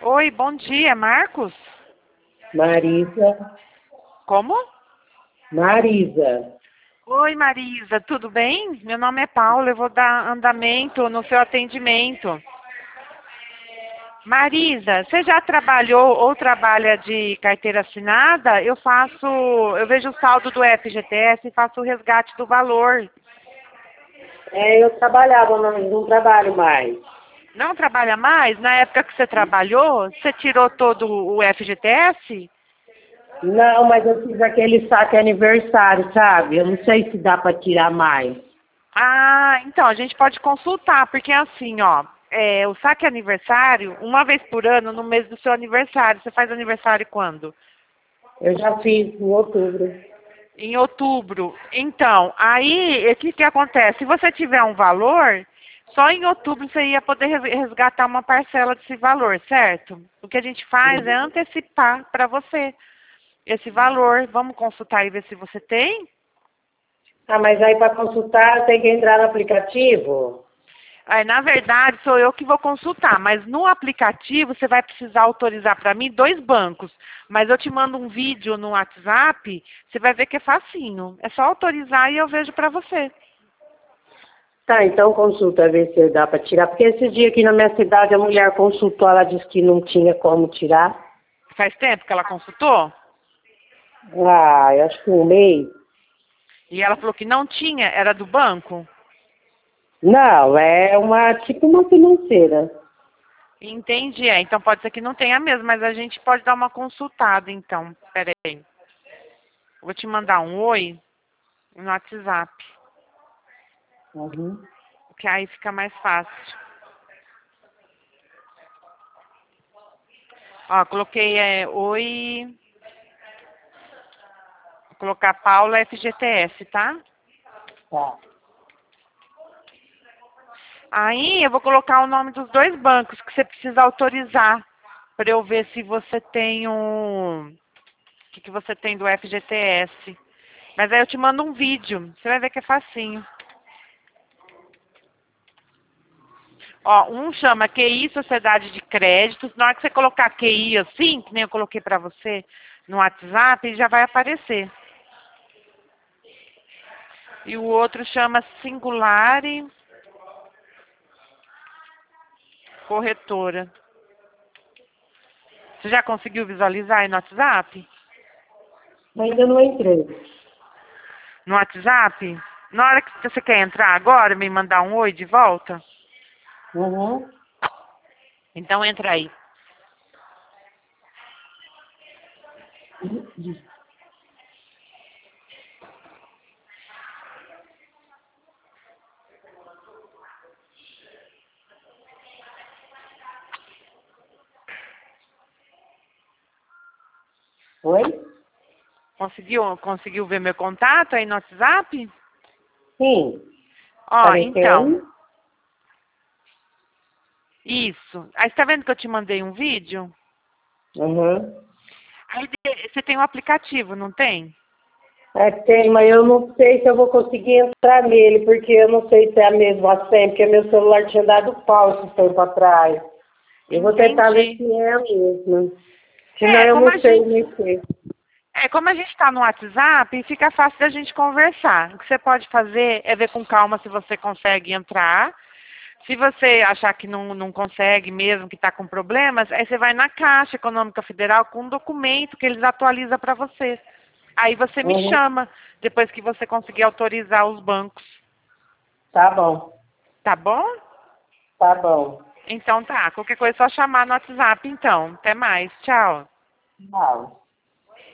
Oi, bom dia, Marcos? Marisa. Como? Marisa. Oi, Marisa, tudo bem? Meu nome é Paula, eu vou dar andamento no seu atendimento. Marisa, você já trabalhou ou trabalha de carteira assinada? Eu vejo o saldo do FGTS e faço o resgate do valor. Eu trabalhava, mas não trabalho mais. Não trabalha mais? Na época que você trabalhou, você tirou todo o FGTS? Não, mas eu fiz aquele saque aniversário, sabe? Eu não sei se dá para tirar mais. Ah, então, a gente pode consultar, porque assim, ó, o saque aniversário, uma vez por ano, no mês do seu aniversário. Você faz aniversário quando? Eu já fiz em outubro. Em outubro. Então, aí, o que que acontece? Se você tiver um valor, só em outubro você ia poder resgatar uma parcela desse valor, certo? O que a gente faz é antecipar para você esse valor. Vamos consultar e ver se você tem? Ah, mas aí para consultar tem que entrar no aplicativo? Aí, na verdade, sou eu que vou consultar, mas no aplicativo você vai precisar autorizar para mim 2 bancos. Mas eu te mando um vídeo no WhatsApp, você vai ver que é facinho. É só autorizar e eu vejo para você. Tá, então consulta, ver se dá para tirar. Porque esse dia aqui na minha cidade a mulher consultou, ela disse que não tinha como tirar. Faz tempo que ela consultou? Ah, eu acho que um mês. E ela falou que não tinha, era do banco? Não, é tipo uma financeira. Entendi, então pode ser que não tenha mesmo, mas a gente pode dar uma consultada então. Pera aí. Vou te mandar um oi no WhatsApp, Uhum. que aí fica mais fácil. Ó, coloquei oi, vou colocar Paula FGTS, tá? Tá. Aí eu vou colocar o nome dos 2 bancos que você precisa autorizar para eu ver se você tem o que você tem do FGTS. Mas aí eu te mando um vídeo, você vai ver que é facinho. Ó, um chama QI Sociedade de Créditos. Na hora que você colocar QI assim, que nem eu coloquei para você no WhatsApp, já vai aparecer. E o outro chama Singulare Corretora. Você já conseguiu visualizar aí no WhatsApp? Ainda não entrei. No WhatsApp? Na hora que você quer entrar agora, me mandar um oi de volta? Uhum. Então entra aí. Oi? Conseguiu ver meu contato aí no WhatsApp? Sim. Ó, então, Apareceu? isso. Aí você tá vendo que eu te mandei um vídeo? Uhum. Aí você tem um aplicativo, não tem? É, tem, mas eu não sei se eu vou conseguir entrar nele, porque eu não sei se é a mesma senha, porque meu celular tinha dado pau esse tempo atrás. Eu vou tentar ver Entendi. se é a mesma. Senão eu Como a não sei gente, mexer. como a gente está no WhatsApp, fica fácil da gente conversar. O que você pode fazer é ver com calma se você consegue entrar. Se você achar que não consegue mesmo, que está com problemas, aí você vai na Caixa Econômica Federal com um documento que eles atualizam para você. Aí você me Uhum. chama depois que você conseguir autorizar os bancos. Tá bom. Tá bom? Tá bom. Então tá. Qualquer coisa é só chamar no WhatsApp então. Até mais. Tchau. Tchau.